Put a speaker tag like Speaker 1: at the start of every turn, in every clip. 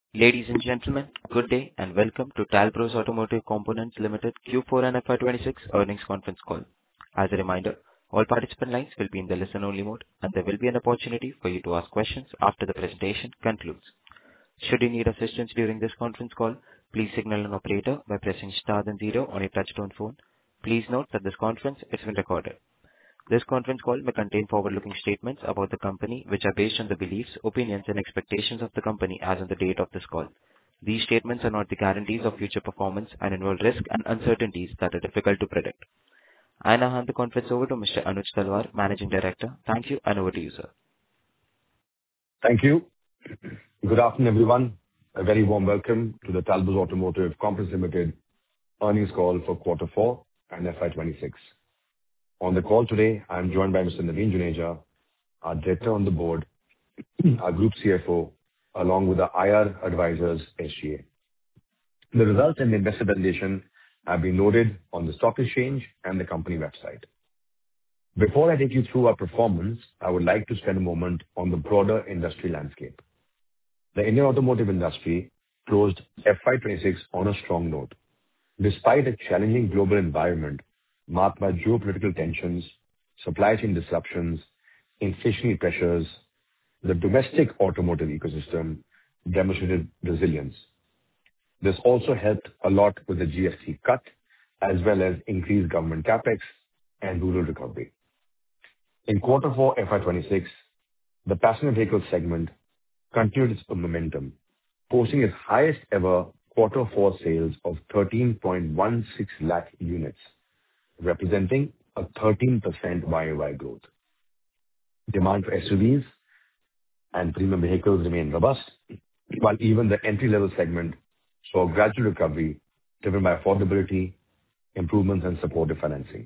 Speaker 1: Ladies and gentlemen, good day and welcome to Talbros Automotive Components Limited Q4 and FY26 earnings conference call. As a reminder, all participant lines will be in the listen-only mode, and there will be an opportunity for you to ask questions after the presentation concludes. Should you need assistance during this conference call, please signal an operator by pressing star then zero on your touchtone phone. Please note that this conference is being recorded. This conference call may contain forward-looking statements about the company, which are based on the beliefs, opinions, and expectations of the company as on the date of this call. These statements are not the guarantees of future performance and involve risks and uncertainties that are difficult to predict. I now hand the conference over to Mr. Anuj Talwar, Managing Director. Thank you, and over to you, sir.
Speaker 2: Thank you. Good afternoon, everyone. A very warm welcome to the Talbros Automotive Components Limited earnings call for quarter four and FY26. On the call today, I'm joined by Mr. Naveen Juneja, our Director on the board, our Group CFO, along with our IR advisors, SGA. The results and investor presentation have been loaded on the stock exchange and the company website. Before I take you through our performance, I would like to spend a moment on the broader industry landscape. The Indian automotive industry closed FY26 on a strong note. Despite a challenging global environment marked by geopolitical tensions, supply chain disruptions, inflationary pressures, the domestic automotive ecosystem demonstrated resilience. This also helped a lot with the GST cut, as well as increased government capex and rural recovery. In quarter four FY26, the passenger vehicle segment continued its momentum, posting its highest ever quarter four sales of 13.16 lakh units, representing a 13% YoY growth. Demand for SUVs and premium vehicles remained robust, while even the entry-level segment saw gradual recovery driven by affordability, improvements, and supportive financing.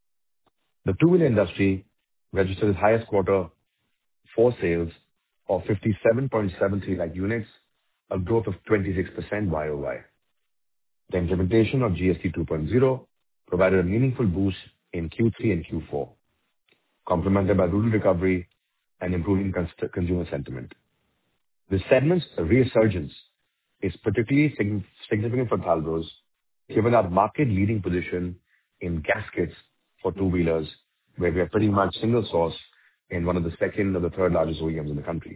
Speaker 2: The two-wheeler industry registered its highest quarter four sales of 57.73 lakh units, a growth of 26% YoY. The implementation of GST 2.0 provided a meaningful boost in Q3 and Q4, complemented by rural recovery and improving consumer sentiment. The segment's resurgence is particularly significant for Talbros, given our market-leading position in gaskets for two-wheelers, where we are pretty much single source in one of the second or the third largest OEMs in the country.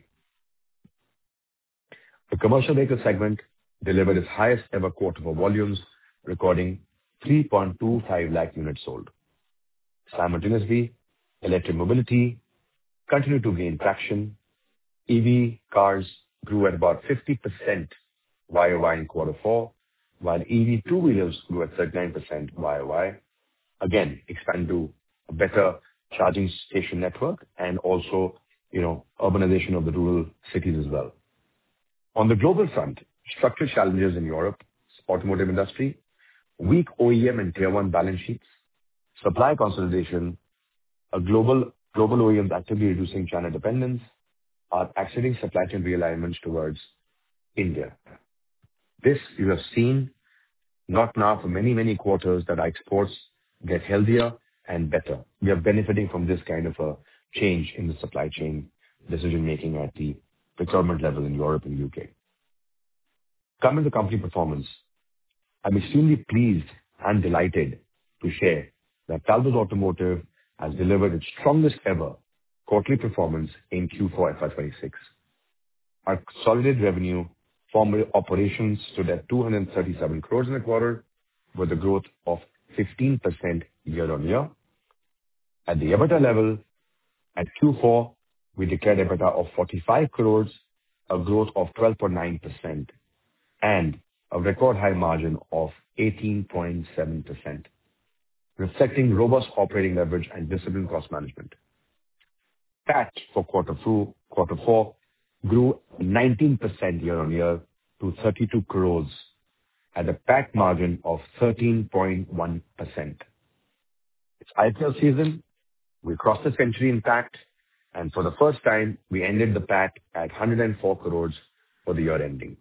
Speaker 2: The commercial vehicle segment delivered its highest ever quarter for volumes, recording 3.25 lakh units sold. Simultaneously, electric mobility continued to gain traction. EV cars grew at about 50% YoY in quarter four, while EV two-wheelers grew at 39% YoY, again, expand to a better charging station network and also, urbanization of the rural cities as well. On the global front, structural challenges in Europe's automotive industry, weak OEM and Tier 1 balance sheets, supply consolidation, a global OEMs actively reducing China dependence, are accelerating supply chain realignments towards India. This you have seen not now for many, many quarters that our exports get healthier and better. We are benefiting from this kind of a change in the supply chain decision-making at the procurement level in Europe and UK. Coming to company performance, I'm extremely pleased and delighted to share that Talbros Automotive has delivered its strongest ever quarterly performance in Q4 FY26. Our consolidated revenue from operations stood at 237 crores in the quarter, with a growth of 15% year-on-year. At the EBITDA level, at Q4, we declared EBITDA of 45 crores, a growth of 12.9%, and a record high margin of 18.7%, reflecting robust operating leverage and disciplined cost management. PAT for quarter four grew 19% year-on-year to 32 crores at a PAT margin of 13.1%. It's IPL season. We crossed the century in PAT, and for the first time, we ended the PAT at 104 crores for the year ending.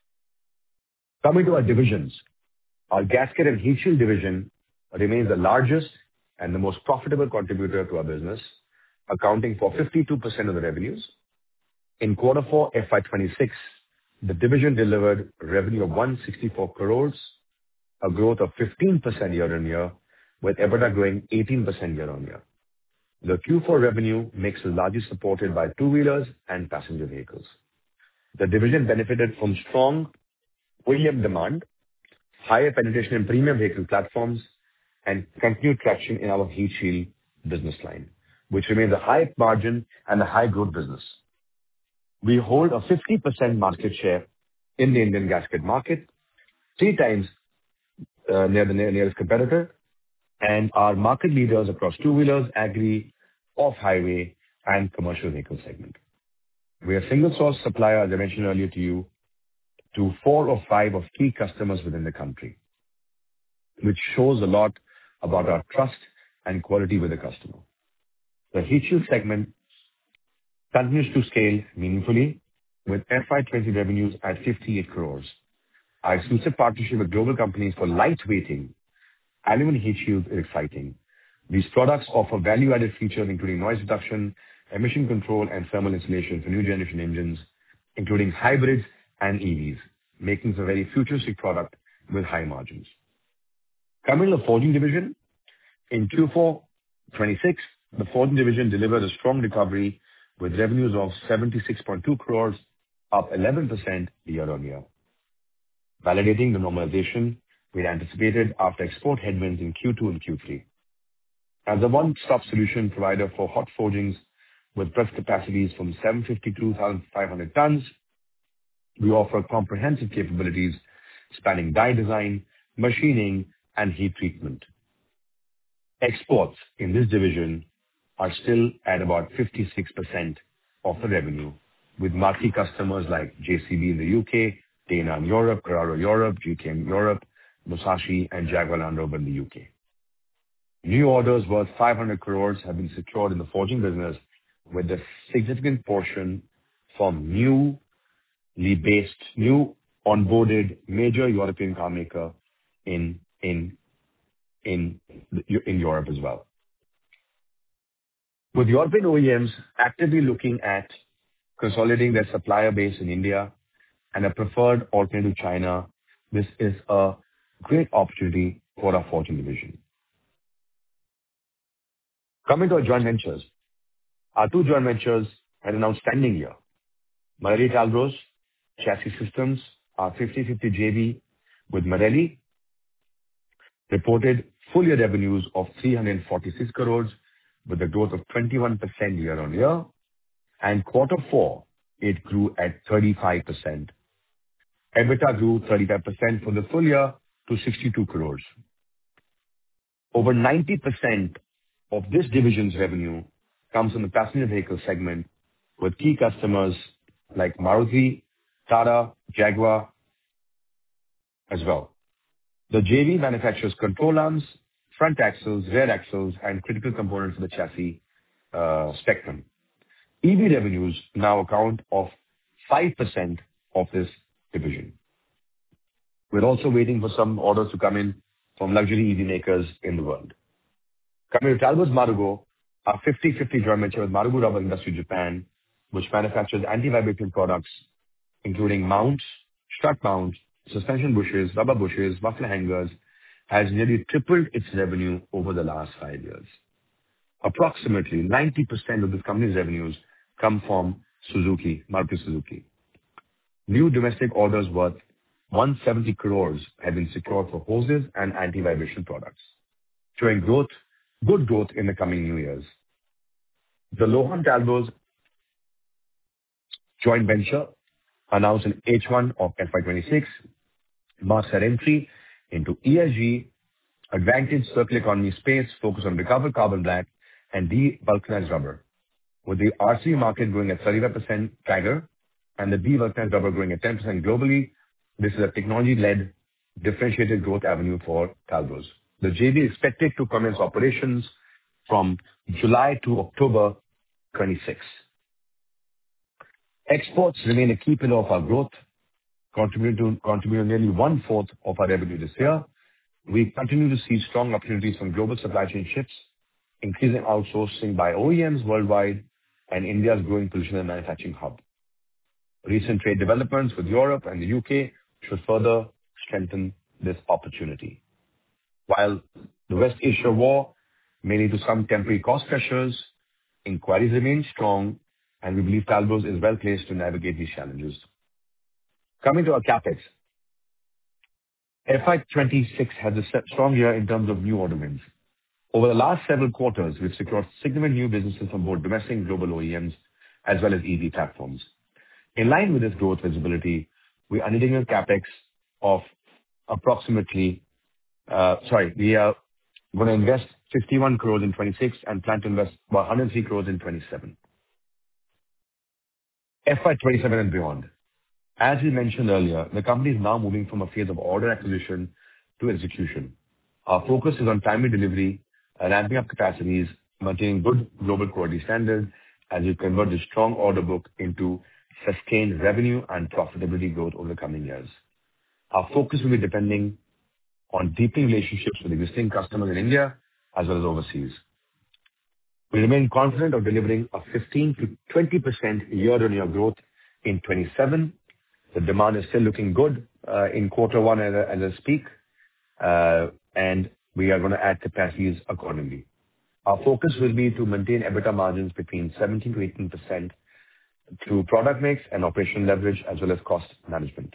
Speaker 2: Coming to our divisions, our gasket and heat shield division remains the largest and the most profitable contributor to our business, accounting for 52% of the revenues. In quarter four FY26, the division delivered revenue of 164 crores, a growth of 15% year-on-year, with EBITDA growing 18% year-on-year. The Q4 revenue mix is largely supported by two-wheelers and passenger vehicles. The division benefited from strong OEM demand, higher penetration in premium vehicle platforms, and continued traction in our heat shield business line, which remains a high margin and a high growth business. We hold a 50% market share in the Indian gasket market, 3x near the nearest competitor, and are market leaders across two-wheelers, agri, off-highway, and commercial vehicle segment. We are single source supplier, as I mentioned earlier to you, to 4 or 5 of key customers within the country, which shows a lot about our trust and quality with the customer. The heat shield segment continues to scale meaningfully with FY 2020 revenues at 58 crores. Our exclusive partnership with global companies for lightweighting aluminum heat shields is exciting. These products offer value-added features including noise reduction, emission control, and thermal insulation for new generation engines, including hybrids and EVs, making it a very futuristic product with high margins. Coming to the forging division, in Q4 26, the forging division delivered a strong recovery with revenues of 76.2 crores, up 11% year-on-year, validating the normalization we had anticipated after export headwinds in Q2 and Q3. As a one-stop solution provider for hot forgings with press capacities from 750 to 2,500 tons, we offer comprehensive capabilities spanning die design, machining, and heat treatment. Exports in this division are still at about 56% of the revenue, with marquee customers like JCB in the U.K., Dana in Europe, Carraro Europe, GKN Europe, Musashi, and Jaguar Land Rover in the U.K. New orders worth 500 crores have been secured in the forging business, with a significant portion from new onboarded major European car maker in Europe as well. With European OEMs actively looking at consolidating their supplier base in India and a preferred alternative to China, this is a great opportunity for our forging division. Coming to our joint ventures. Our 2 joint ventures had an outstanding year. Marelli Talbros Chassis Systems, our 50/50 JV with Marelli, reported full year revenues of 346 crores with a growth of 21% year-on-year, and Q4 it grew at 35%. EBITDA grew 35% for the full year to 62 crores. Over 90% of this division's revenue comes from the passenger vehicle segment, with key customers like Maruti, Tata, Jaguar as well. The JV manufactures control arms, front axles, rear axles, and critical components of the chassis spectrum. EV revenues now account of 5% of this division. We're also waiting for some orders to come in from luxury EV makers in the world. Coming to Talbot Marugo, our 50/50 joint venture with Marugo Rubber Industries Japan, which manufactures anti-vibration products including mounts, strut mounts, suspension bushes, rubber bushes, muffler hangers, has nearly tripled its revenue over the last 5 years. Approximately 90% of this company's revenues come from Suzuki, Maruti Suzuki. New domestic orders worth 170 crores have been secured for hoses and anti-vibration products, showing good growth in the coming new years. The Lohan Talbot joint venture, announced in H1 of FY 26, marks our entry into ESG, advantage circular economy space focused on recovered carbon black and de-vulcanized rubber. With the RC market growing at 35% CAGR and the de-vulcanized rubber growing at 10% globally, this is a technology-led differentiated growth avenue for Talbot. The JV is expected to commence operations from July to October 26. Exports remain a key pillar of our growth, contributing nearly 1/4 of our revenue this year. We continue to see strong opportunities from global supply chain shifts, increasing outsourcing by OEMs worldwide, and India's growing position as a manufacturing hub. Recent trade developments with Europe and the U.K. should further strengthen this opportunity. While the West Asia war may lead to some temporary cost pressures, inquiries remain strong, and we believe Talbot is well-placed to navigate these challenges. Coming to our CapEx. FY 2026 has a strong year in terms of new order wins. Over the last several quarters, we've secured significant new businesses from both domestic and global OEMs, as well as EV platforms. In line with this growth visibility, we are undertaking a CapEx of approximately, we are going to invest 51 crores in 2026 and plan to invest about 103 crores in 2027. FY 2027 and beyond. As we mentioned earlier, the company is now moving from a phase of order acquisition to execution. Our focus is on timely delivery, ramping up capacities, maintaining good global quality standards as we convert the strong order book into sustained revenue and profitability growth over the coming years. Our focus will be depending on deepening relationships with existing customers in India as well as overseas. We remain confident of delivering a 15%-20% year-on-year growth in 2027. The demand is still looking good in quarter one as I speak, and we are going to add capacities accordingly. Our focus will be to maintain EBITDA margins between 17%-18% through product mix and operational leverage as well as cost management.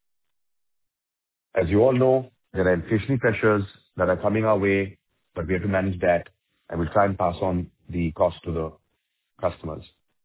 Speaker 2: As you all know, there are inflationary pressures that are coming our way, but we have to manage that, and we'll try and pass on the cost to the customers.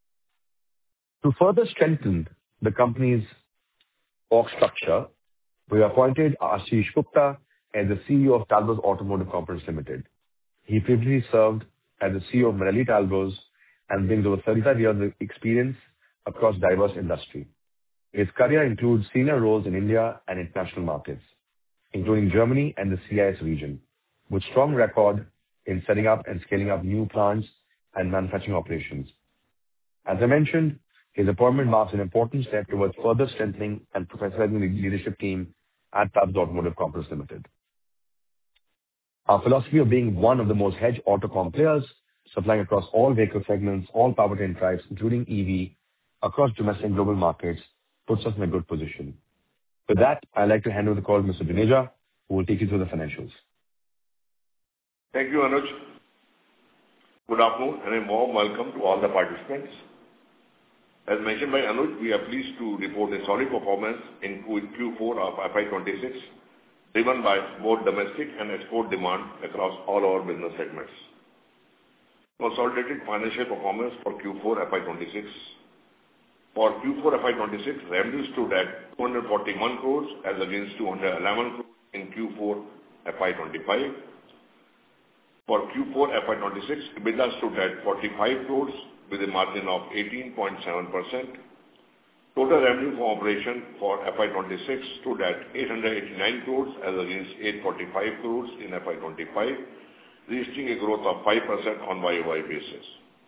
Speaker 2: To further strengthen the company's org structure, we appointed Ashish Gupta as the CEO of Talbot Automotive Components Limited. He previously served as the CEO of Marelli Talbot and brings over 35 years of experience across diverse industry. His career includes senior roles in India and international markets, including Germany and the CIS region, with strong record in setting up and scaling up new plants and manufacturing operations. As I mentioned, his appointment marks an important step towards further strengthening and professionalizing the leadership team at Talbot Automotive Components Limited. Our philosophy of being one of the most hedged autocom players, supplying across all vehicle segments, all powertrain types, including EV, across domestic and global markets, puts us in a good position. With that, I'd like to hand over the call to Mr. Juneja, who will take you through the financials.
Speaker 3: Thank you, Anuj. Good afternoon and a warm welcome to all the participants. As mentioned by Anuj, we are pleased to report a solid performance in Q4 of FY 2026, driven by both domestic and export demand across all our business segments. Consolidated financial performance for Q4 FY 2026. For Q4 FY 2026, revenues stood at 241 crores as against 211 crores in Q4 FY 2025. For Q4 FY 2026, EBITDA stood at 45 crores with a margin of 18.7%. Total revenue from operation for FY 2026 stood at 889 crores as against 845 crores in FY 2025, registering a growth of 5% on YOY basis.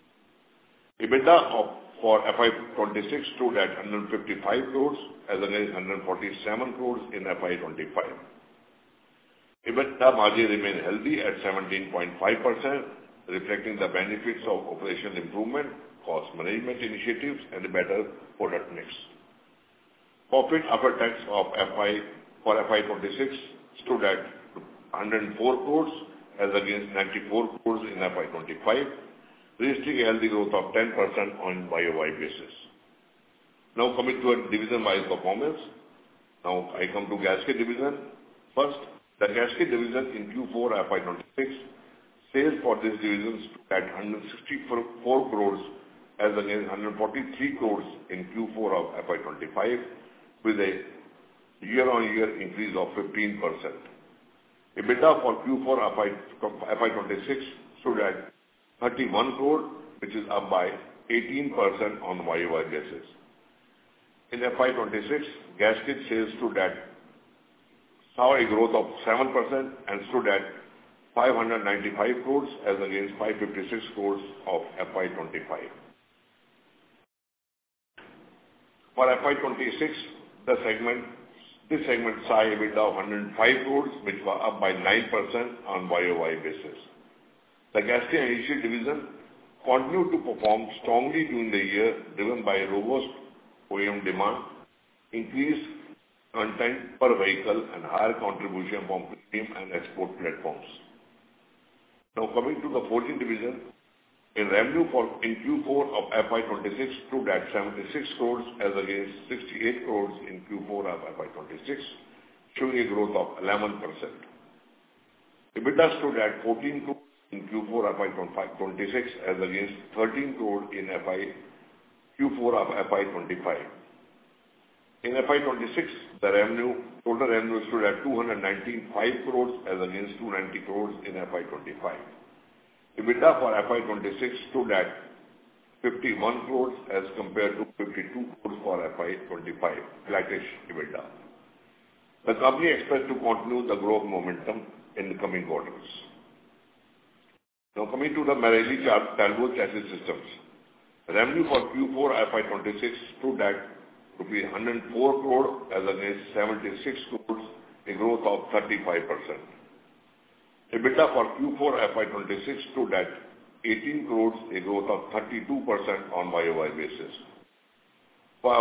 Speaker 3: EBITDA for FY 2026 stood at 155 crores as against 147 crores in FY 2025. EBITDA margin remained healthy at 17.5%, reflecting the benefits of operational improvement, cost management initiatives, and a better product mix. Profit after tax for FY 2026 stood at 104 crores as against 94 crores in FY 2025, registering a healthy growth of 10% on YOY basis. Now coming to a division-wise performance. Now I come to Gasket Division. First, the Gasket Division in Q4 FY 2026, sales for this division stood at 164 crores as against 143 crores in Q4 of FY 2025, with a year-on-year increase of 15%. EBITDA for Q4 FY 2026 stood at 31 crore, which is up by 18% on YOY basis. In FY 2026, gasket sales saw a growth of 7% and stood at 595 crores as against 556 crores of FY 2025. For FY 2026, this segment saw EBITDA of 105 crores, which were up by 9% on YOY basis. The Gasket and Adhesives Division continued to perform strongly during the year, driven by robust OEM demand, increased content per vehicle, and higher contribution from premium and export platforms. Now coming to the forging division, in revenue in Q4 of FY26 stood at 76 crores as against 68 crores in Q4 of FY26, showing a growth of 11%. EBITDA stood at 14 crores in Q4 FY26 as against 13 crores in Q4 of FY25. In FY26, the total revenue stood at 295 crores as against 290 crores in FY25. EBITDA for FY26 stood at 51 crores as compared to 52 crores for FY25, flattish EBITDA. The company expects to continue the growth momentum in the coming quarters. Now coming to the Marelli Talbot Chassis Systems. Revenue for Q4 FY26 stood at rupees 104 crore as against 76 crores, a growth of 35%. EBITDA for Q4 FY26 stood at 18 crores, a growth of 32% on YOY basis. For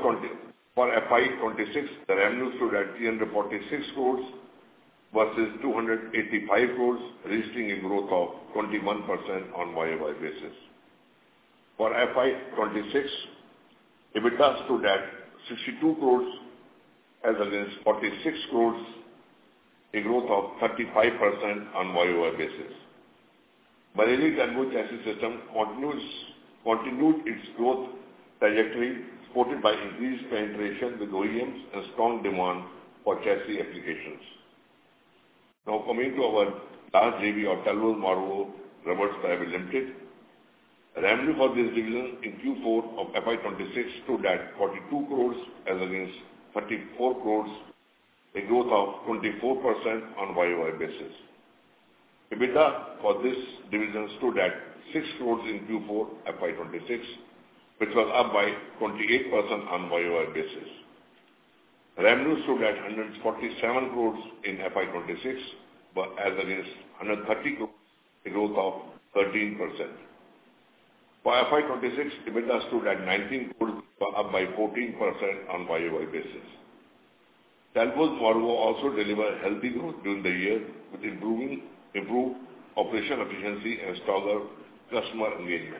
Speaker 3: FY26, the revenue stood at 346 crores versus 285 crores, registering a growth of 21% on YOY basis. For FY26, EBITDA stood at 62 crores as against 46 crores, a growth of 35% on YOY basis. Marelli Talbot Chassis System continued its growth trajectory, supported by increased penetration with OEMs and strong demand for chassis applications. Now coming to our last JV of Talbot-Morvo Rubber Private Limited. Revenue for this division in Q4 of FY26 stood at 42 crores as against 34 crores, a growth of 24% on YOY basis. EBITDA for this division stood at 6 crores in Q4 FY26, which was up by 28% on YOY basis. Revenue stood at 147 crores in FY26, but as against 130 crores, a growth of 13%. For FY26, EBITDA stood at 19 crores, up by 14% on YOY basis. Talbot-Morvo also delivered healthy growth during the year with improved operational efficiency and stronger customer engagement.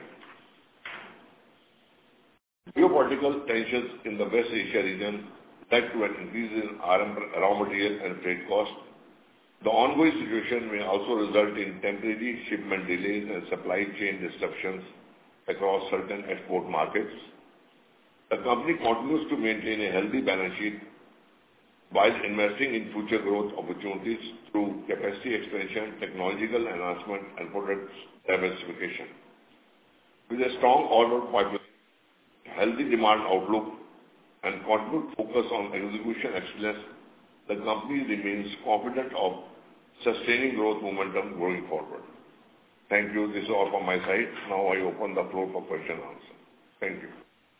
Speaker 3: Geopolitical tensions in the West Asia region led to an increase in raw material and freight costs. The ongoing situation may also result in temporary shipment delays and supply chain disruptions across certain export markets. The company continues to maintain a healthy balance sheet while investing in future growth opportunities through capacity expansion, technological enhancement, and product diversification. With a strong order pipeline, healthy demand outlook, and continued focus on execution excellence, the company remains confident of sustaining growth momentum going forward. Thank you. This is all from my side. Now I open the floor for question and answer. Thank you.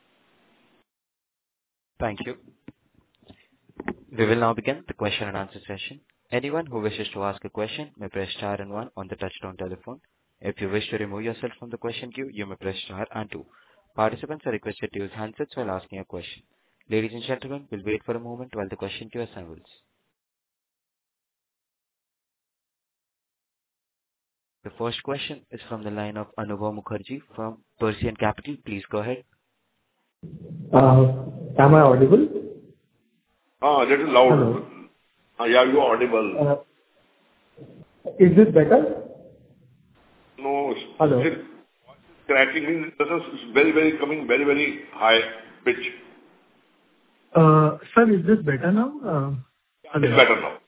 Speaker 1: Thank you. We will now begin the question and answer session. Anyone who wishes to ask a question may press star and 1 on the touchtone telephone. If you wish to remove yourself from the question queue, you may press star and 2. Participants are requested to use handsets while asking a question. Ladies and gentlemen, we'll wait for a moment while the question queue assembles. The first question is from the line of Anubhav Mukherjee from Persian Capital. Please go ahead.
Speaker 4: Am I audible?
Speaker 3: That is loud. Hello. Yeah, you are audible.
Speaker 4: Is this better?
Speaker 3: No.
Speaker 4: Hello.
Speaker 3: Cracking. This is coming very high pitch.
Speaker 4: Sir, is this better now?
Speaker 3: It's better now.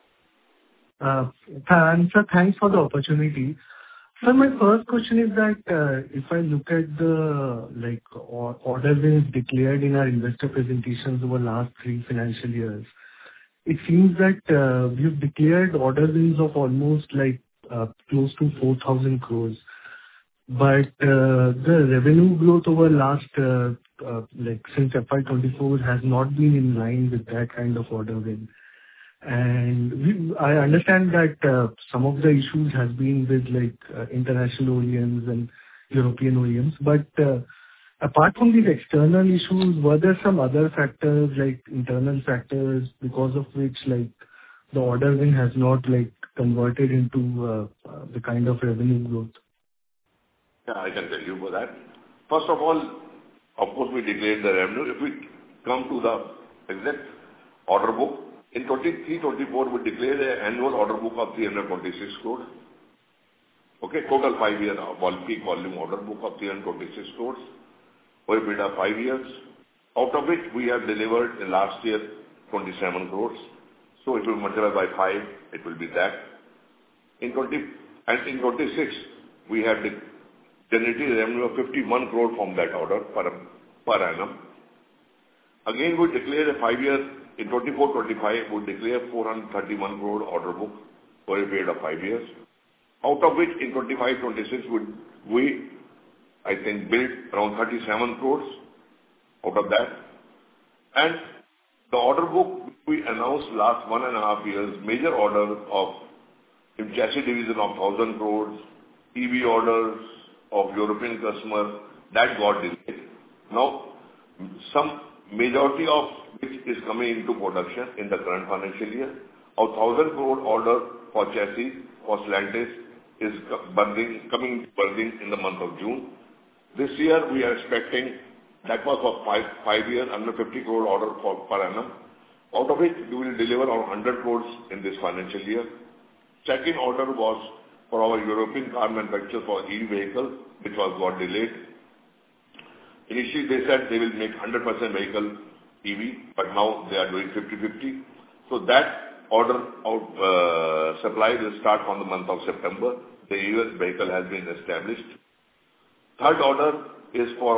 Speaker 4: Sir, thanks for the opportunity. Sir, my first question is that if I look at the order wins declared in our investor presentations over last 3 financial years, it seems that we've declared order wins of almost close to 4,000 crores. But the revenue growth over last since FY24 has not been in line with that kind of order win. And I understand that some of the issues has been with international OEMs and European OEMs, but Apart from these external issues, were there some other factors like internal factors because of which like the order win has not like converted into the kind of revenue growth?
Speaker 3: Yeah, I can tell you for that. First of all, of course, we declared the revenue. If we come to the exact order book, in 23-24, we declared an annual order book of 326 crores. Okay, total 5-year peak volume order book of 326 crores for a period of 5 years, out of which we have delivered in last year 27 crores. So if we multiply by 5, it will be that. In 26, we have generated revenue of 51 crore from that order per annum. Again, we declare a 5-year, in 24-25, we declare 431 crore order book for a period of 5 years. Out of which in 25-26, we, I think, built around 37 crores out of that. And the order book we announced last 1.5 years, major orders of in chassis division of 1,000 crores, EV orders of European customers, that got delayed. Now, some majority of which is coming into production in the current financial year. Our 1,000 crore order for chassis for Stellantis is coming in the month of June. This year we are expecting that was for 5 years, under 50 crore order per annum. Out of which we will deliver around 100 crores in this financial year. Second order was for our European car manufacturer for EV vehicle, which got delayed. Initially they said they will make 100% vehicle EV, but now they are doing 50-50. So that order supply will start from the month of September. The US vehicle has been established. Third order is for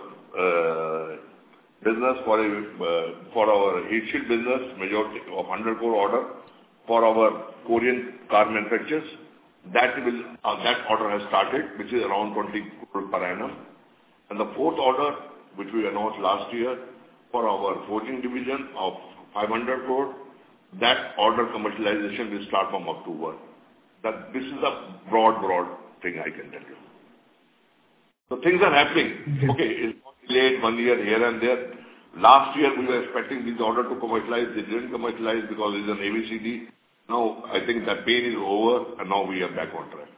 Speaker 3: our business, for our heat shield business, majority of 100 crore order for our Korean car manufacturers. That order has started, which is around 20 crore per annum. And the fourth order, which we announced last year for our forging division of 500 crore, that order commercialization will start from October. This is a broad thing I can tell you. So things are happening. Okay, it's delayed 1 year here and there. Last year we were expecting this order to commercialize. They didn't commercialize because it's an ABCD. Now I think that pain is over and now we are back on track.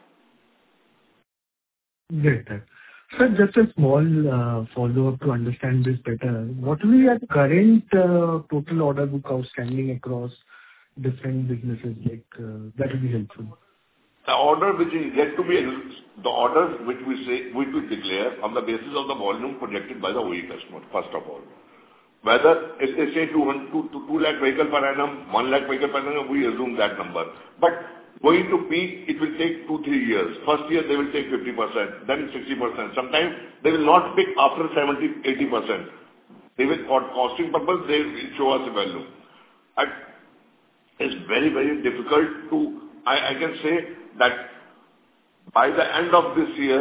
Speaker 4: Great. Sir, just a small follow-up to understand this better. What will be your current total order book outstanding across different businesses? Like that will be helpful.
Speaker 3: The order which is yet to be the orders which we declare on the basis of the volume projected by the OE customer. First of all, whether if they say 2 lakh vehicle per annum, 1 lakh vehicle per annum, we assume that number. But going to peak, it will take 2-3 years. First year they will take 50%, then 60%. Sometimes they will not pick after 70-80%. They will, for costing purpose, they will show us a value. And it's very difficult to. I can say that by the end of this year,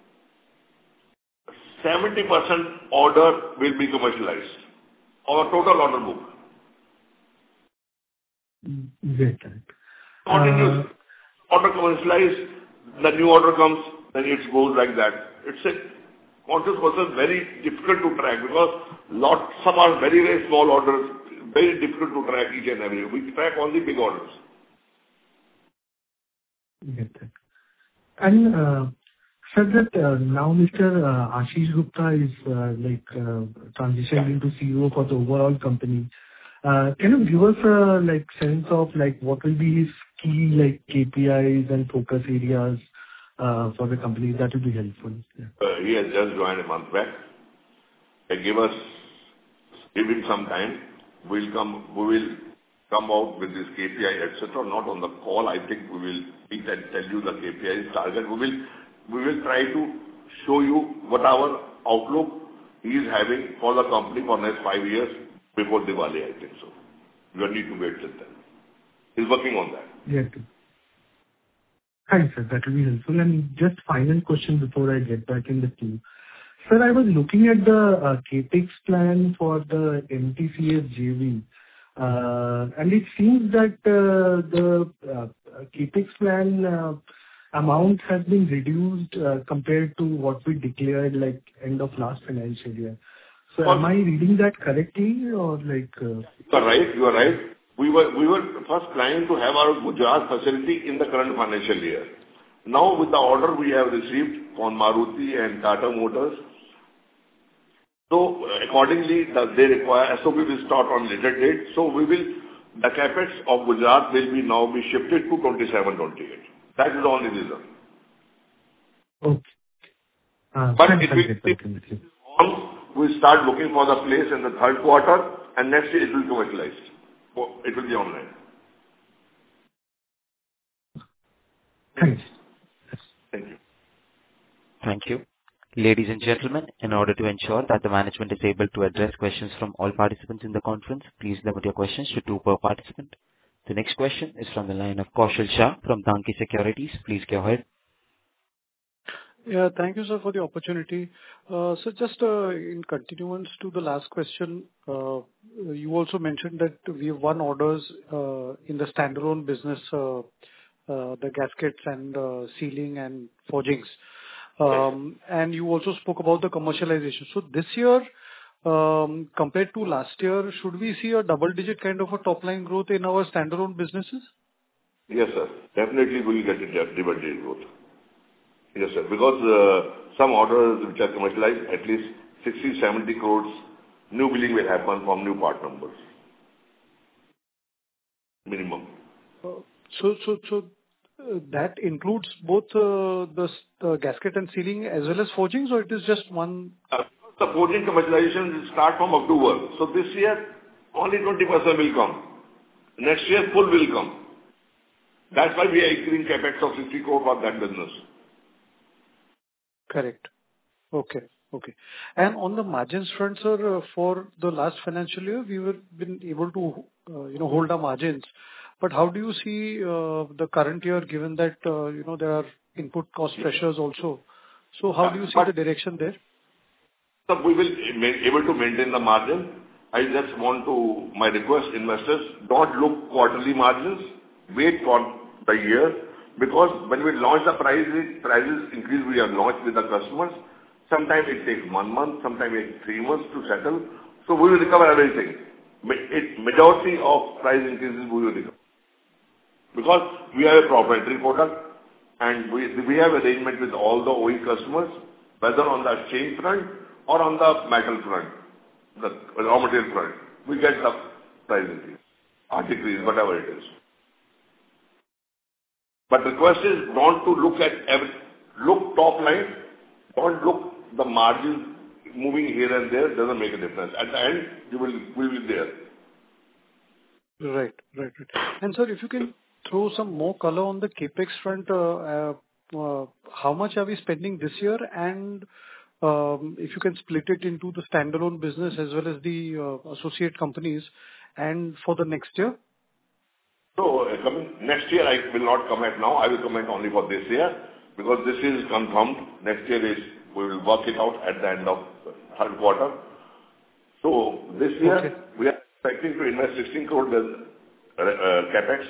Speaker 3: 70% order will be commercialized. Our total order book.
Speaker 4: Great.
Speaker 3: Continuous order commercialized, the new order comes, then it goes like that. It's a conscious process, very difficult to track because some are very small orders, very difficult to track each and every. We track only big orders.
Speaker 4: Get that. And sir, that now Mr. Ashish Gupta is transitioned into CEO for the overall company. Can you give us a sense of what will be his key KPIs and focus areas for the company? That will be helpful. Yeah.
Speaker 3: He has just joined a month back. Give him some time. We will come out with this KPI, etc. Not on the call. I think we will tell you the KPIs target. We will try to show you what our outlook he is having for the company for next 5 years before Diwali, I think so. You need to wait till then. He's working on that.
Speaker 4: Yeah. Thanks, sir. That will be helpful. And just final question before I get back in the queue. Sir, I was looking at the CAPEX plan for the MTCS JV. And it seems that the CAPEX plan amount has been reduced compared to what we declared like end of last financial year. So am I reading that correctly or like?
Speaker 3: You are right. You are right. We were first planning to have our Gujarat facility in the current financial year. Now, with the order we have received from Maruti and Tata Motors, so accordingly, they require SOP will start on later date. So the capex of Gujarat will now be shifted to 27, 28. That is the only reason.
Speaker 4: Okay.
Speaker 3: But it will we start looking for the place in the third quarter, and next year it will be commercialized. It will be online.
Speaker 4: Thanks.
Speaker 3: Thank you.
Speaker 1: Thank you. Ladies and gentlemen, in order to ensure that the management is able to address questions from all participants in the conference, please limit your questions to 2 per participant. The next question is from the line of Kaushal Shah from Dhanki Securities. Please go ahead.
Speaker 5: Yeah, thank you, sir, for the opportunity. So just in continuance to the last question, you also mentioned that we have won orders in the standalone business, the gaskets and sealing and forgings. And you also spoke about the commercialization. So this year, compared to last year, should we see a double-digit kind of a top-line growth in our standalone businesses?
Speaker 3: Yes, sir. Definitely we will get a double-digit growth. Yes, sir. Because some orders which are commercialized, at least 60-70 crores new billing will happen from new part numbers. Minimum.
Speaker 5: So that includes both the gasket and sealing as well as forgings, or it is just one?
Speaker 3: The forging commercialization will start from October. So this year, only 20% will come. Next year, full will come. That's why we are increasing capex of 60 crore for that business.
Speaker 5: Correct. Okay. And on the margins front, sir, for the last financial year, we were been able to, hold our margins. But how do you see the current year, given that, there are input cost pressures also? So how do you see the direction there?
Speaker 3: So we will be able to maintain the margin. I just want to, my request, investors, don't look quarterly margins. Wait for the year. Because when we launch the prices increase, we have launched with the customers. Sometimes it takes 1 month, sometimes it takes 3 months to settle. So we will recover everything. Majority of price increases we will recover. Because we have a proprietary product and we have arrangement with all the OE customers, whether on the exchange front or on the metal front, the raw material front. We get the price increase or decrease, whatever it is. But request is not to look top line, don't look the margins moving here and there, doesn't make a difference. At the end, we will be there.
Speaker 5: Right. And sir, if you can throw some more color on the capex front, how much are we spending this year? And if you can split it into the standalone business as well as the associate companies, and for the next year?
Speaker 3: So, next year I will not comment now. I will comment only for this year because this is confirmed. Next year we will work it out at the end of third quarter. So, this year we are expecting to invest 16 crore capex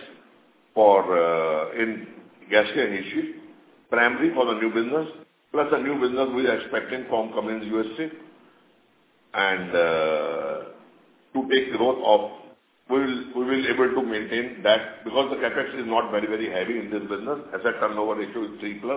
Speaker 3: in gasket and heat sheet, primarily for the new business, plus the new business we are expecting from Cummins USA, and to take growth of. We will able to maintain that because the capex is not very, very heavy in this business. Asset turnover ratio is 3+.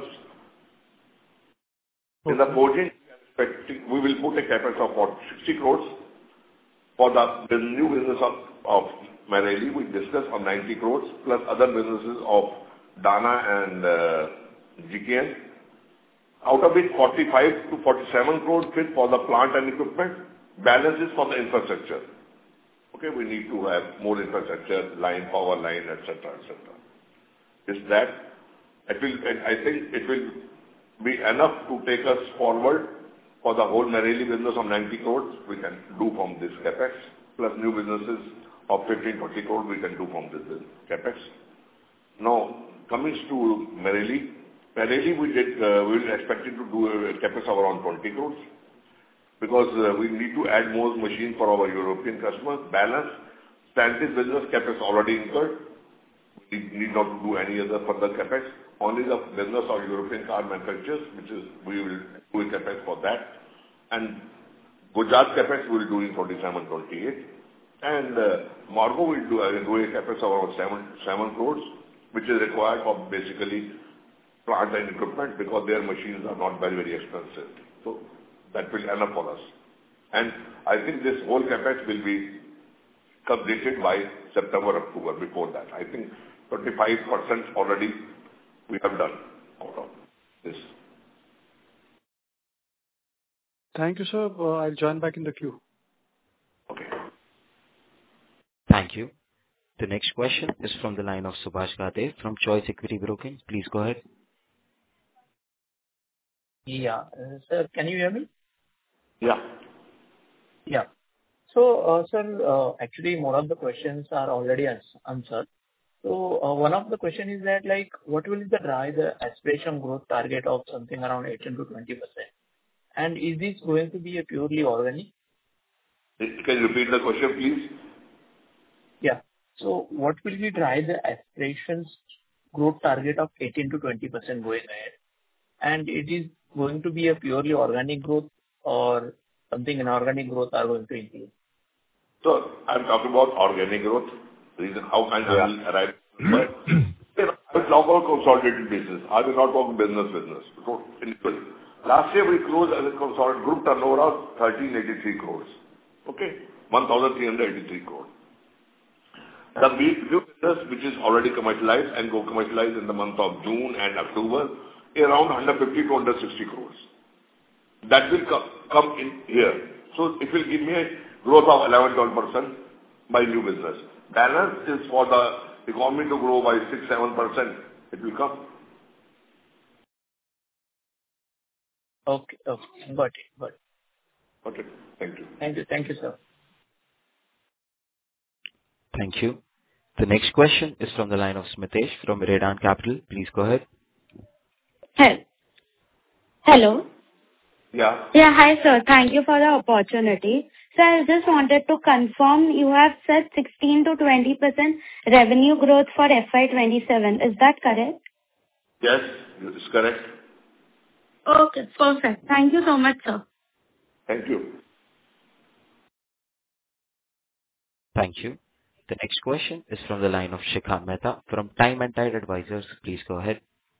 Speaker 3: In the forging, we will put a capex of 60 crores for the new business of Marelli. We discussed on 90 crores plus other businesses of Dana and GKN. Out of it, 45 to 47 crores fit for the plant and equipment. Balance is for the infrastructure. Okay, we need to have more infrastructure, power line, etc. Is that? I think it will be enough to take us forward for the whole Marelli business of 90 crores we can do from this capex, plus new businesses of 15-20 crores we can do from this capex. Now, coming to Marelli we expected to do a capex of around 20 crores. Because we need to add more machines for our European customers. Balance, Stantis business capex already incurred. We need not to do any other further capex. only the business of European car manufacturers, which is we will do a CapEx for that. And Gujarat CapEx we will do in 27, 28. And Morocco will do a CapEx of around 7 crores, which is required for basically plant and equipment because their machines are not very, very expensive. So that will end up for us. And I think this whole CapEx will be completed by September, October. Before that, I think 25% already we have done out of this.
Speaker 5: Thank you, sir. I'll join back in the queue.
Speaker 3: Okay.
Speaker 1: Thank you. The next question is from the line of Subhash Gade from Choice Equity Broking. Please go ahead.
Speaker 6: Yeah. Sir, can you hear me?
Speaker 3: Yeah.
Speaker 6: Yeah. So, sir, actually, more of the questions are already answered. So, one of the question is that, like, what will drive the aspiration growth target of something around 18 to 20%? And is this going to be a purely organic?
Speaker 3: Can you repeat the question, please?
Speaker 6: Yeah. So, what will drive the aspirations growth target of 18 to 20% going ahead? And it is going to be a purely organic growth or something inorganic growth are going to increase?
Speaker 3: So I'm talking about organic growth. Reason how I will arrive. But I will talk about consolidated basis. I will not talk business. So, last year we closed as a consolidated group turnover of 1,383 crores. Okay, 1,383 crores. The new business which is already commercialized and go commercialized in the month of June and October, around 150 to 160 crores. That will come in here. So it will give me a growth of 11-12% by new business. Balance is for the economy to grow by 6-7%. It will come.
Speaker 6: Okay. Got it.
Speaker 3: Okay. Thank you.
Speaker 6: Thank you, sir.
Speaker 1: Thank you. The next question is from the line of Smitesh from Redan Capital. Please go ahead.
Speaker 7: Hello.
Speaker 3: Yeah.
Speaker 7: Yeah, hi sir. Thank you for the opportunity. So I just wanted to confirm you have said 16 to 20% revenue growth for FY27. Is that correct?
Speaker 3: Yes, it's correct.
Speaker 7: Okay, perfect. Thank you so much, sir.
Speaker 3: Thank you.
Speaker 1: Thank you. The next question is from the line of Shikha Mehta from Time and Tide Advisors. Please go ahead.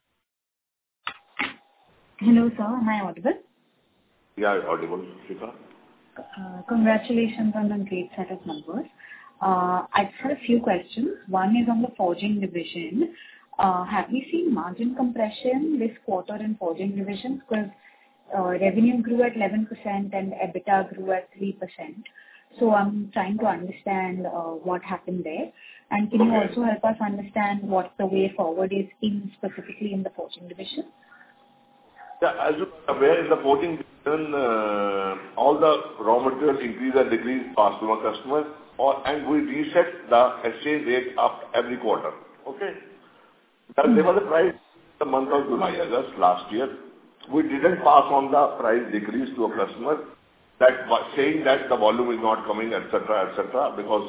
Speaker 8: Hello, sir. Am I audible?
Speaker 3: Yeah, audible, Shikha.
Speaker 8: Congratulations on a great set of numbers. I just had a few questions. One is on the forging division. Have we seen margin compression this quarter in forging division? Because revenue grew at 11% and EBITDA grew at 3%. So I'm trying to understand what happened there. And can you also help us understand what the way forward is specifically in the forging division?
Speaker 3: Yeah, as you are aware, in the forging division, all the raw material increase and decrease passed to our customers, and we reset the exchange rate up every quarter. Okay? There was a price in the month of July, August last year. We didn't pass on the price decrease to a customer, saying that the volume is not coming, etc., because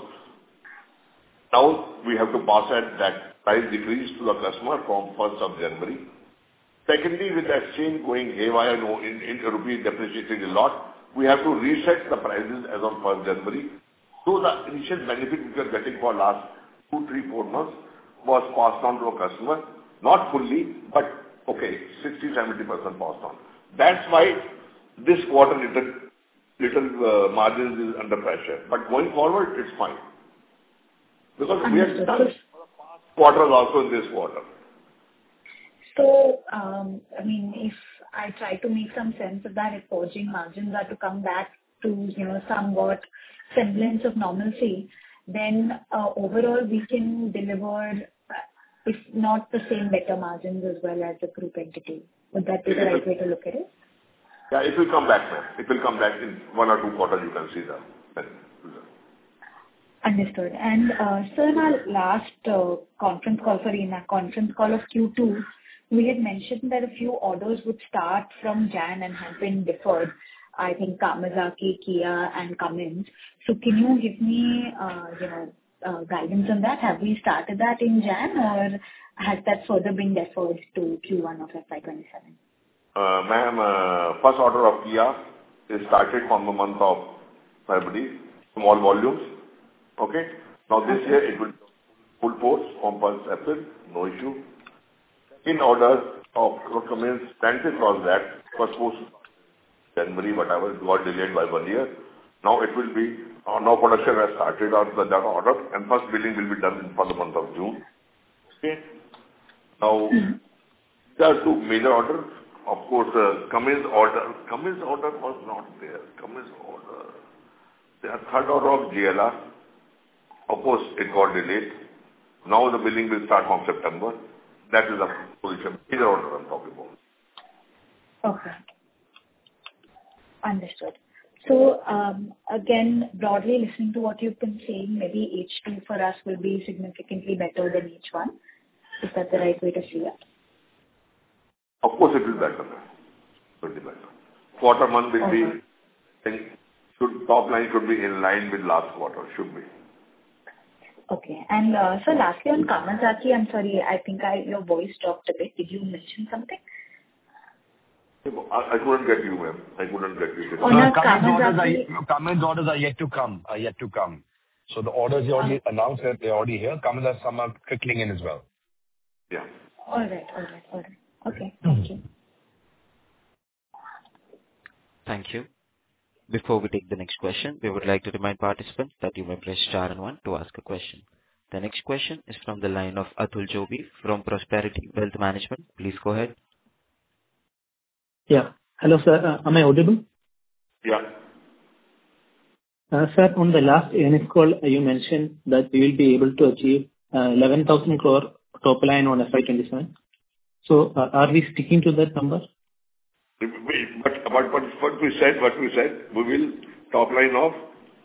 Speaker 3: now we have to pass that price decrease to the customer from 1st of January. Secondly, with the exchange going haywire in rupee depreciating a lot, we have to reset the prices as of 1st January. So the initial benefit we are getting for last 2, 3, 4 months was passed on to a customer. Not fully, but 60-70% passed on. That's why this quarter little margins is under pressure. But going forward, it's fine. Because we have done past quarters also in this quarter.
Speaker 8: So, if I try to make some sense of that, if forging margins are to come back to, somewhat semblance of normalcy, then overall we can deliver, if not the same, better margins as well as the group entity. Would that be the right way to look at it?
Speaker 3: Yeah, it will come back, ma'am. It will come back in 1 or 2 quarters, you can see that.
Speaker 8: Understood. And sir, in our last conference call of Q2, we had mentioned that a few orders would start from Jan and have been deferred. I think Kawasaki, Kia, and Cummins. So can you give me, guidance on that? Have we started that in Jan, or has that further been deferred to Q1 of FY 27?
Speaker 3: Ma'am, first order of Kia is started from the month of February, small volumes. Okay? Now this year it will full force from 1st April, no issue. In order of Cummins, Stellantis was that was supposed to January, whatever, got delayed by 1 year. Now it will be, now production has started on that order, and first billing will be done for the month of June. Okay? Now, there are two major orders. Of course, Cummins order was not there. Cummins order. The third order of JLR, of course, it got delayed. Now the billing will start from September. That is the position, major order I'm talking about.
Speaker 8: Okay. Understood. So, again, broadly listening to what you've been saying, maybe H2 for us will be significantly better than H1. Is that the right way to see it?
Speaker 3: Of course, it will be better. It will be better. Quarter one will be, top line should be in line with last quarter, should be.
Speaker 8: Okay. And so lastly on Kawasaki, I'm sorry, I think your voice dropped a bit. Did you mention something?
Speaker 3: I couldn't get you, ma'am. I couldn't get you.
Speaker 2: Cummins orders are yet to come. So the orders you already announced, they're already here. Cummins has some are trickling in as well.
Speaker 3: Yeah.
Speaker 8: All right. Okay. Thank you.
Speaker 1: Thank you. Before we take the next question, we would like to remind participants that you may press star and one to ask a question. The next question is from the line of Atul Jobi from Prosperity Wealth Management. Please go ahead.
Speaker 9: Yeah. Hello, sir. Am I audible?
Speaker 3: Yeah.
Speaker 9: Sir, on the last earnings call, you mentioned that we will be able to achieve 11,000 crore top line on FY 27. So, are we sticking to that number?
Speaker 3: But what we said, we will top line of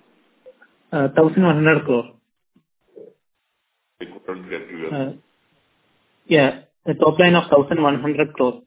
Speaker 9: 1,100 crore.
Speaker 3: I couldn't get you.
Speaker 9: Yeah, the top line of 1,100 crore.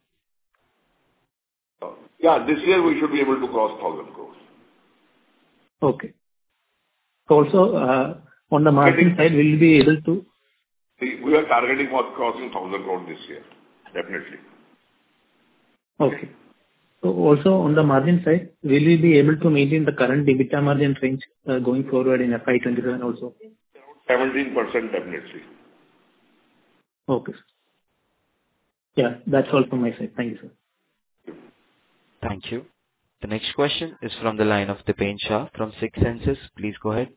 Speaker 3: Yeah, this year we should be able to cross 1,000 crores.
Speaker 9: Okay. So also, on the margin side, will you be able to?
Speaker 3: We are targeting for crossing 1,000 crores this year, definitely.
Speaker 9: Okay. So also on the margin side, will you be able to maintain the current EBITDA margin range going forward in FY 27 also?
Speaker 3: 17% definitely.
Speaker 9: Okay. Yeah, that's all from my side. Thank you, sir.
Speaker 1: Thank you. The next question is from the line of Dipen Shah from Sixth Senses. Please go ahead.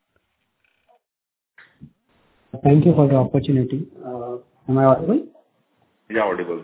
Speaker 10: Thank you for the opportunity. Am I audible?
Speaker 3: Yeah, audible.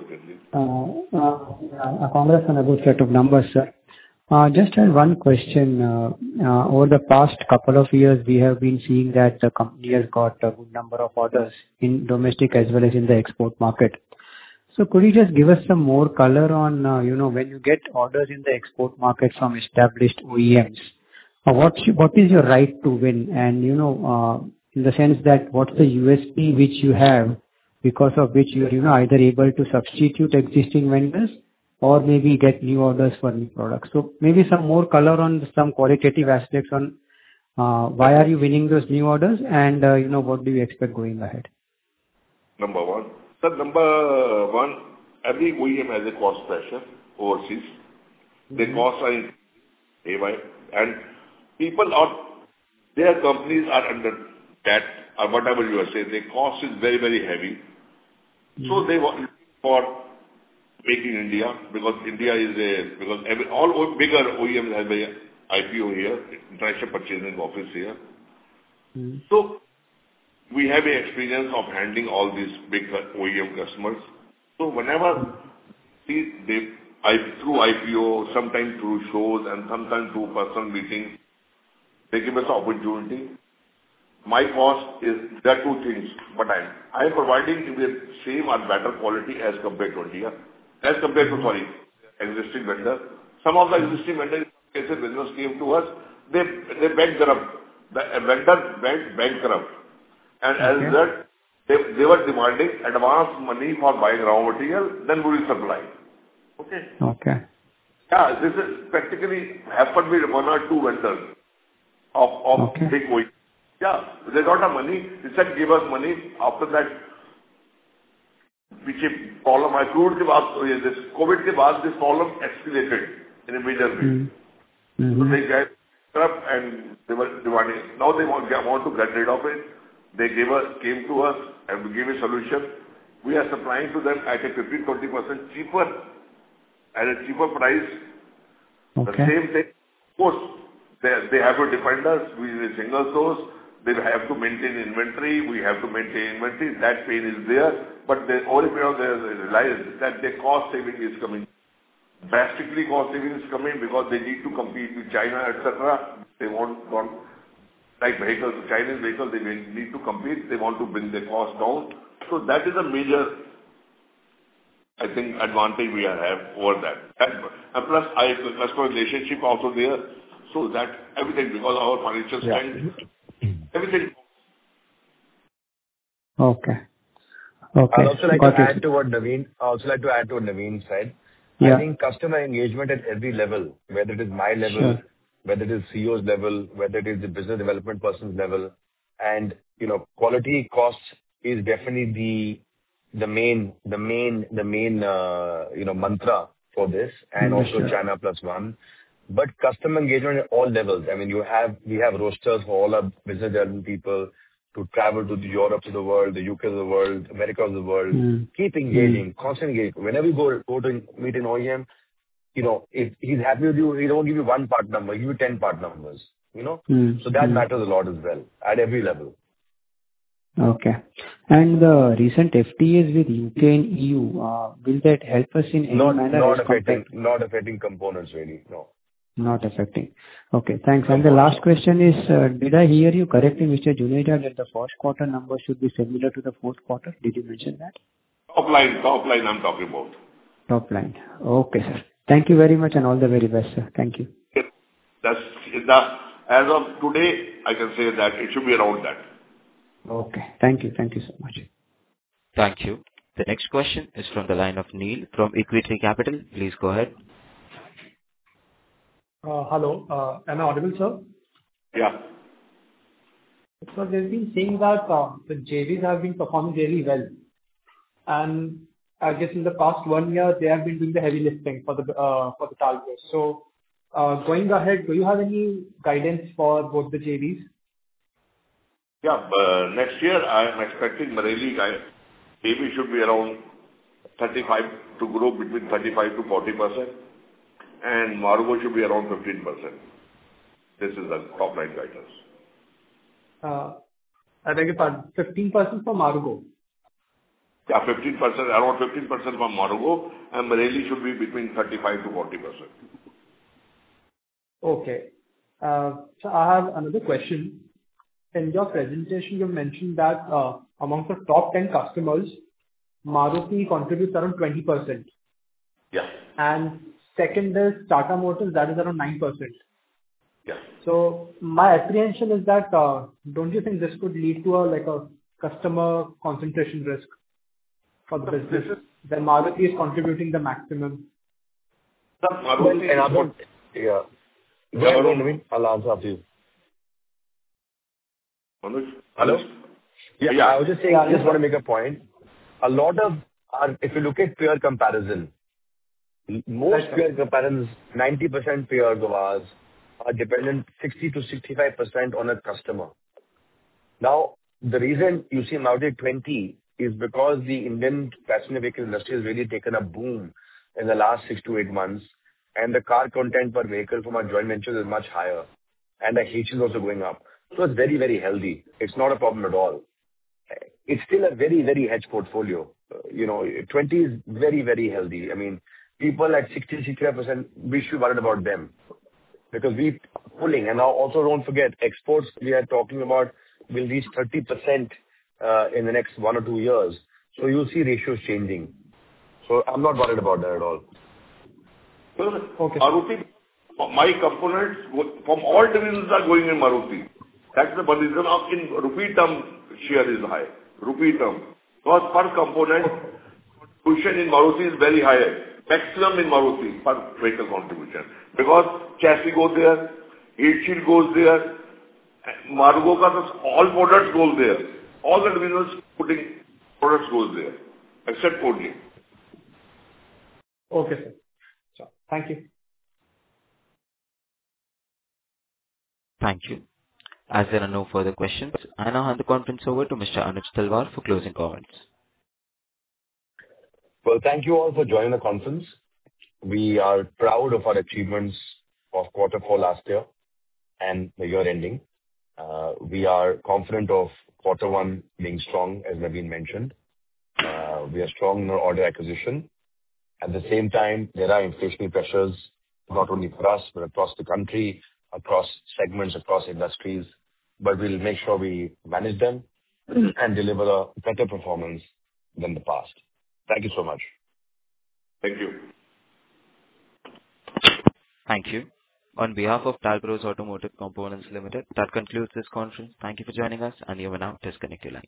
Speaker 10: Congrats on a good set of numbers, sir. Just had one question. Over the past couple of years, we have been seeing that the company has got a good number of orders in domestic as well as in the export market. So could you just give us some more color on, when you get orders in the export market from established OEMs, what is your right to win? And, in the sense that what's the USP which you have, because of which you are, either able to substitute existing vendors or maybe get new orders for new products. So maybe some more color on some qualitative aspects on why are you winning those new orders and, what do you expect going ahead?
Speaker 3: Number one. Sir, number one, every OEM has a cost pressure overseas. The costs are in AY, and their companies are under debt or whatever you are saying. The cost is very, very heavy. So they want for making India, because all bigger OEMs have a IPO here, International Purchasing Office here. So we have an experience of handling all these big OEM customers. So whenever through IPO, sometimes through shows and sometimes through personal meetings, they give us opportunity. My cost is, there are two things, but I am providing the same or better quality as compared to India, existing vendor. Some of the existing vendors, in case business came to us, they bankrupt. The vendor went bankrupt. And as that, they were demanding advance money for buying raw material, then we will supply. Okay. Yeah, this is practically happened with one or two vendors of big OEM. Yeah, they don't have money. They said give us money. After that, पीछे problem आई crude के बाद covid के बाद this problem escalated in a major way so they get up and they were demanding now they want to get rid of it they came to us and we gave a solution we are supplying to them at a 15-20% cheaper at a cheaper price the same thing of course they have to defend us we are a single source they have to maintain inventory we have to maintain inventory that pain is there but they over they realize that their cost saving is coming drastically cost saving is coming because they need to compete with China etc they want like vehicles Chinese vehicles they need to compete they want to bring their cost down so that is a major I think advantage we have over that and plus customer relationship also there so that everything because our financial strength everything
Speaker 10: Okay.
Speaker 2: I'd also like to add to what Naveen said. I think customer engagement at every level, whether it is my level, whether it is CEO's level, whether it is the business development person's level, and quality costs is definitely the main mantra for this, and also China Plus One. But customer engagement at all levels. I mean, we have rosters for all our business development people to travel to Europe of the world, the UK of the world, America of the world. Keep engaging, constant engagement. Whenever you go to meet an OEM, if he's happy with you, he don't give you one part number, he give you 10 part numbers. So that matters a lot as well at every level.
Speaker 10: Okay. And the recent FTAs with UK and EU, will that help us in any manner?
Speaker 2: Not affecting components really, no.
Speaker 10: Not affecting. Okay, thanks. And the last question is, did I hear you correctly, Mr. Juneja, that the first quarter numbers should be similar to the fourth quarter? Did you mention that?
Speaker 3: Top line I'm talking about.
Speaker 10: Top line. Okay, sir. Thank you very much and all the very best, sir. Thank you.
Speaker 3: As of today, I can say that it should be around that.
Speaker 10: Okay. Thank you. Thank you so much.
Speaker 1: Thank you. The next question is from the line of Neil from Equity Capital. Please go ahead.
Speaker 11: Hello. Am I audible, sir?
Speaker 3: Yeah.
Speaker 11: So they've been saying that the JVs have been performing really well. And I guess in the past 1 year, they have been doing the heavy lifting for the Talbros. So going ahead, do you have any guidance for both the JVs?
Speaker 3: Yeah. Next year, I am expecting Marelli JV should be around 35 to grow between 35 to 40%. And Margo should be around 15%. This is the top line guidance.
Speaker 11: I beg your pardon, 15% for Margo?
Speaker 3: Yeah, 15%, around 15% for Margo, and Marelli should be between 35 to 40%.
Speaker 11: Okay. So I have another question. In your presentation, you mentioned that amongst the top 10 customers, Maruti contributes around 20%.
Speaker 3: Yeah.
Speaker 11: And second is Tata Motors, that is around 9%.
Speaker 3: Yeah.
Speaker 11: So my apprehension is that don't you think this could lead to a customer concentration risk for the business? Then Maruti is contributing the maximum.
Speaker 2: Yeah. I'll answer after you. Hello? Yeah, I was just saying, I just want to make a point. A lot of if you look at peer comparison, most peer comparisons, 90% peers of ours are dependent 60 to 65% on a customer. Now, the reason you see Maruti 20 is because the Indian passenger vehicle industry has really taken a boom in the last 6 to 8 months, and the car content per vehicle from our joint ventures is much higher, and the H is also going up. So it's very, very healthy. It's not a problem at all. It's still a very, very hedged portfolio. 20 is very, very healthy. I mean, people at 60, 65%, we should worry about them because we're pulling. And now also don't forget, exports we are talking about will reach 30% in the next 1 or 2 years. So you'll see ratios changing. So I'm not worried about that at all.
Speaker 3: Okay. Maruti, my components from all divisions are going in Maruti. That's the reason in rupee term share is high. Rupee term. Because per component contribution in Maruti is very high. Maximum in Maruti per vehicle contribution. Because chassis goes there, heat shield goes there, Margo all products go there. All the divisions putting products goes there. except forging.
Speaker 11: Okay, sir. Sure. Thank you.
Speaker 1: Thank you. As there are no further questions, I now hand the conference over to Mr. Anuj Talwar for closing comments.
Speaker 2: Well, thank you all for joining the conference. We are proud of our achievements of quarter four last year and the year ending. We are confident of quarter one being strong, as Naveen mentioned. We are strong in our order acquisition. At the same time, there are inflationary pressures, not only for us, but across the country, across segments, across industries. But we'll make sure we manage them and deliver a better performance than the past. Thank you so much.
Speaker 3: Thank you.
Speaker 1: Thank you. On behalf of Talbros Automotive Components Limited, that concludes this conference. Thank you for joining us, and you may now disconnect your line.